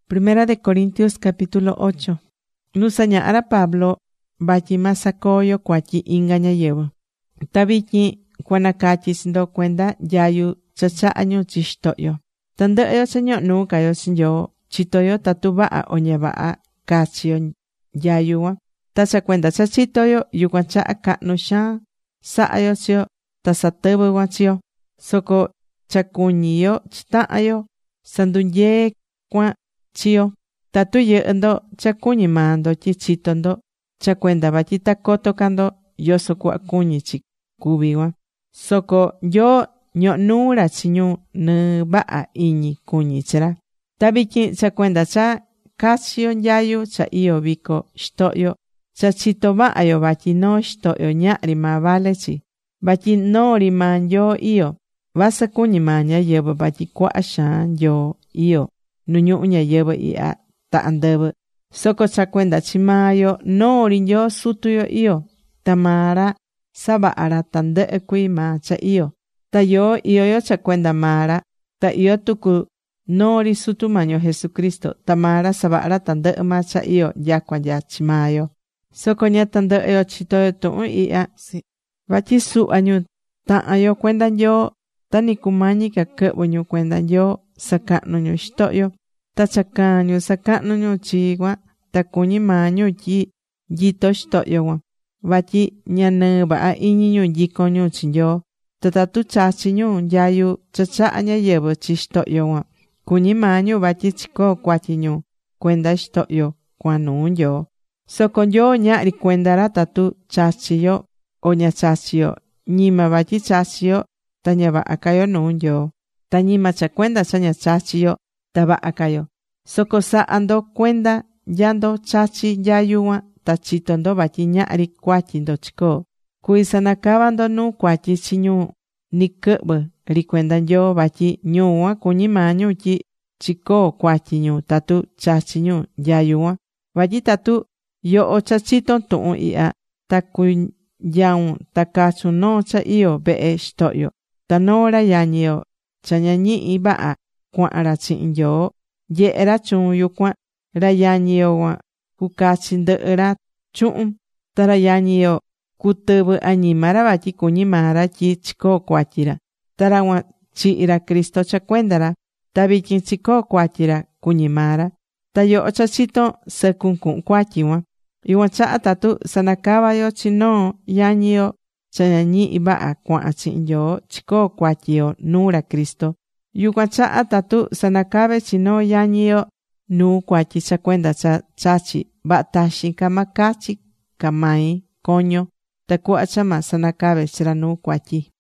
Primera de Corintios capítulo 8. Nusaña'ra Pablo vatyi ma sakoyo kuatyi inga ñáyɨvɨ. Ta vityin kuanakatyi-chi-ndo kuenda nyayu cha chahá ñu chi xitohyo. Tandɨhɨ yo cha ñohó nuu ca yo chi Nyoo, chitó tatu vaha o ña vaha cachi yo nyayu cuan. Ta cha cuenda cha chitó yo, yucuan chaha cahnu xaan saha yo chi yo ta satɨvɨ cuan chi yo. Soco cha cuñí yo chi tahan yo sandunyee cuan chi yo. Tatu yɨhɨ ndo cha cuñí maa ndo tyi chitó ndo cha cuenda vatyi ta coto ca ndo yoso cuhva cuñí chi cuvi cuan. Soco Nyoo ñohó nuu ra chi ñu nɨɨ vaha iñi cuñí chi ra. Ta vityin cha cuenda cha cachi yo nyayu cha iyó vico xitohyo, cha chitó vaha yo vatyi noo xitohyo ñahri maa vale chi. Vatyi noo ri maa Nyoo iyó. Vasɨ cuñí maa ñáyɨvɨ vatyi cuaha xaan Nyoo iyó nu ñuhu ñayɨvɨ ihya ta andɨvɨ. Soco cha cuenda chi maa yo noo ri Nyoo sutu yo iyó. Ta maa ra savaha ra tandɨhɨ cuii maa cha iyó. Ta yoo iyó yo cha cuenda maa ra. Ta iyó tucu noo ri sutu maño Jesucristo. Ta maa ra savaha ra tandɨhɨ maa cha iyó nyacua nya chi maa yo. Soco ña tandɨhɨ yo chitó yo tuhun ihya. Vatyi suhva ñu tahan yo cuenda Nyoo. Ta ni cumañi ca quɨhvɨ ñu cuenda Nyoo sacahnu ñu xitohyo. Ta cha caan ñu sacahnu ñu chi cuan. Ta cuñí maa ñu tyi nyitó xitohyo cuan. Vatyi ña nɨɨ vaha iñi ñu nyicon ñu chi Nyoo. Ta tatu chachi ñu nyayu cha chahá ñáyɨvɨ chi xitohyo cuan, cuñí maa ñu vatyi chicoo cuatyi ñu cuenda xitohyo cuan nuu Nyoo. Soco Nyoo ñahri cuenda ra tatu chachi yo o ña chachi yo. Ñima vatyi chachi yo ta ña vaha ca yo nuu Nyoo. Ta ñima cha cuenda cha ña chachi yo ta vaha ca yo. Soco saha ndo cuenda nya ndo chachi nyayu cuan ta chitó ndo vatyi ñahri cuatyi ndo chicoo. Cuví sanacava ndo nuu cuatyi chi ñu ni quɨhvɨ ri cuenda Nyoo vatyi ñu cuan cuñí maa ñu tyi chicoo cuatyi ñu tatu chachi ñu nyayu cuan. Vatyi tatu yoho cha chitón tuhun ihya ta cunyaun ta cachun noo cha iyó vehe xitohyo. Ta noo ra yañi yo cha ña ñihi vaha cuahan ra chihin Nyoo, nyehe ra chuun yucuan. Ra yañi yo cuan cucachi ndɨhɨ ra chuhun. Ta ra yañi yo cutɨvɨ añima ra vatyi cuñí maa ra tyi chicoo cuatyi ra. Ta ra cuan chihi ra Cristo cha cuenda ra. Ta vityin chicoo cuatyi ra cuñí maa ra. Ta yoho cha chitón sɨcun cuhun cuatyi cuan. Yucuan chaha tatu sanacava yo chi noo yañi yo cha ña ñihi vaha cuahan chihin Nyoo, chicoo cuatyi yo nuu ra Cristo. Yucuan chaha tatu sanacave chi noo yañi yo nuu cuatyi cha cuenda cha chachi, vaha taxin ca ma cachi ca mai coño tacuhva cha ma sanacave chi ra nuu cuatyi.